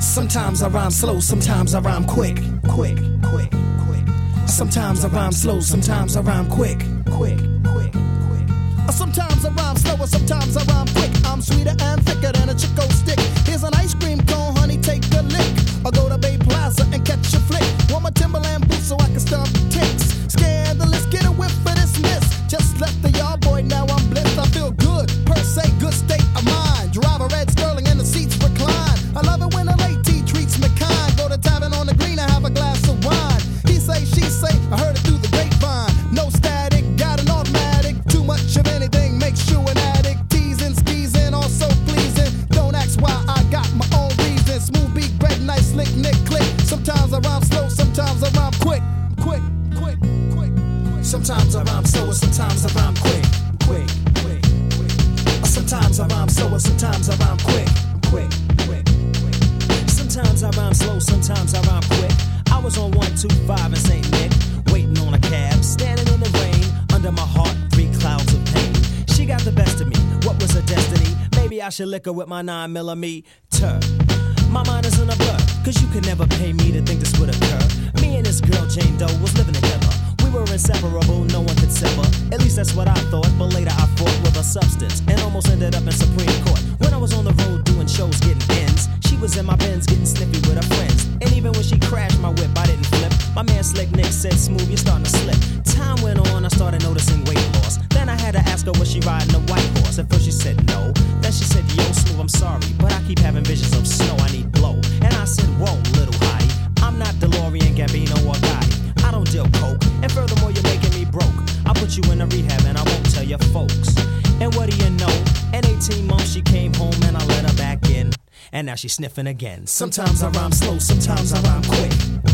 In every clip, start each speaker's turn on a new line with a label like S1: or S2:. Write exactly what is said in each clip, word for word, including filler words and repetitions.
S1: Sometimes I rhyme slow, sometimes I rhyme quick, quick, quick, quick. Sometimes I rhyme slow, sometimes I rhyme quick, quick, quick, quick. Sometimes I rhyme slower, sometimes I rhyme quick. I'm sweeter and thicker than a Chico stick. Here's an ice cream cone, honey, take a lick. I'll go to Bay Plaza and catch a flick. Want my Timberland boots so I can stomp ticks. Scandalous, get a whiff for this miss. Just left the yard boy, now I'm blessed. I feel good, per se, good state of mind. Drive a red Sterling and the seats recline. I love it when a late tea treats me kind. Go to tavern on the green and have a glass of wine. He say, she say, I heard it through the grapevine. No static, got an automatic. Too much of anything makes you an addict. Teasing, skeezing, also pleasing. Don't ask why, I got my own reasons. Smooth beat, bread, nice, slick, nick, click. Sometimes I rhyme slow, sometimes I rhyme quick. Quick, quick, quick. Sometimes I rhyme slow, sometimes I rhyme quick. Quick, quick, quick. Sometimes I rhyme slow, sometimes I rhyme quick. Quick, quick, quick. Sometimes I rhyme slow, sometimes I rhyme quick. I was on one two five in Saint Nick, waiting on a cab, standing in the rain. Under my heart, three clouds of pain. She got the best of me, what was her destiny? Maybe I should lick her with my nine millimeter. My mind is in a blur, cause you could never pay me to think this would occur. Me and this girl, Jane Doe, was living together. We were inseparable, no one could sever. At least that's what I thought, but later I fought with a substance and almost ended up in Supreme Court. When I was on the road doing shows, getting ends, she was in my Benz getting snippy with her friends. And even when she crashed my whip, I didn't flip. My man Slick Nick said, smooth, you're starting to slip. Time went on, I started noticing weight loss. Then I had to ask her, was she riding a white horse? At first she said no. Then she said, yo, Smooth, I'm sorry, but I keep having visions of snow, I need blow. And I said, whoa, little hottie, I'm not DeLorean, Gambino, or Gotti. I don't deal coke, and furthermore, you're making me broke. I'll put you in a rehab and I won't tell your folks. And what do you know? In eighteen months she came home and I let her back in. And now she's sniffing again. Sometimes I rhyme slow, sometimes I rhyme quick.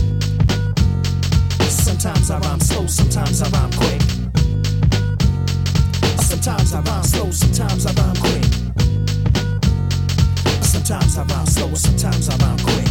S1: Sometimes I rhyme slow, sometimes I rhyme quick. Sometimes I rhyme slow, sometimes I rhyme quick. Sometimes I rhyme slow, sometimes I rhyme quick.